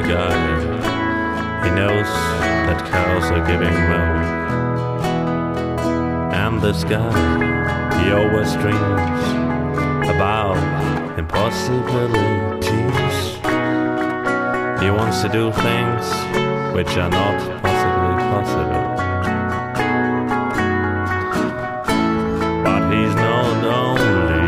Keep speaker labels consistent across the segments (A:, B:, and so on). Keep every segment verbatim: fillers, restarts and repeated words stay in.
A: the guy. He knows that cows are giving milk. And this guy, he always dreams about impossibilities. He wants to do things which are not possibly possible. But he's not only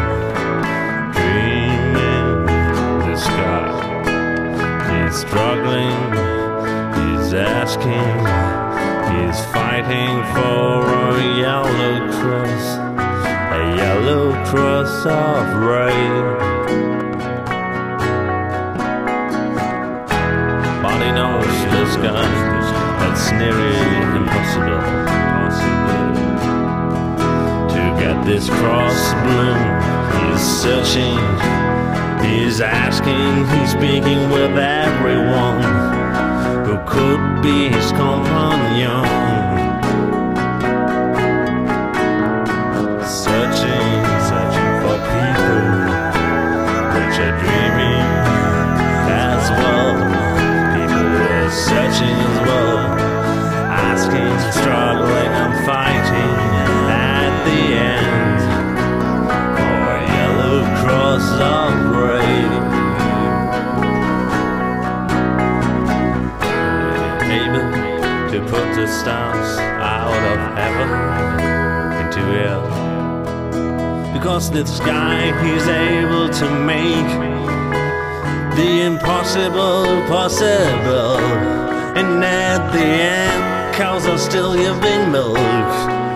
A: dreaming this guy. He's struggling, he's asking, he's fighting for a yellow cross, a yellow cross of rain. But he knows this guy, that's nearly impossible, impossible. To get this cross bloom, he's searching, he's asking, he's speaking with everyone who could be his companion. Searching, searching for people which are dreaming as well. People who are searching as well, asking, struggling and fighting at the end for a yellow cross of rain. To put the stars out of heaven into hell. Because this guy, he's able to make the impossible possible. And at the end, cows are still giving milk.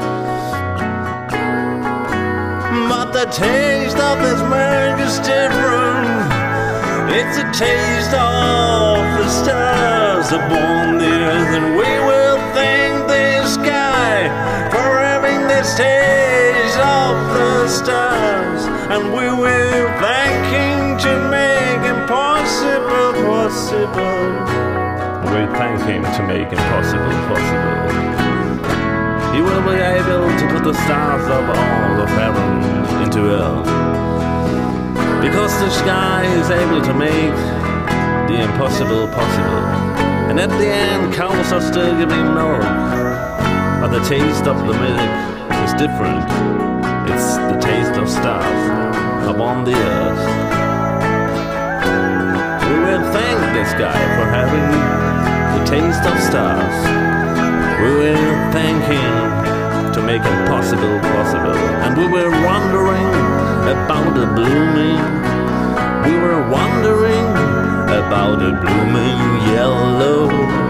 A: But the taste of this milk is different. It's a taste of the stars upon the earth, and we will thank this guy for having this taste of the stars, and we will thank him to make impossible possible. We thank him to make impossible possible. He will be able to put the stars of all of heaven into earth. Because this guy is able to make the impossible possible. And at the end, cows are still giving milk. But the taste of the milk is different. It's the taste of stars upon the earth. We will thank this guy for having the taste of stars. We will thank him to make impossible possible. And we were wondering about the blooming, we were wondering about the blooming yellow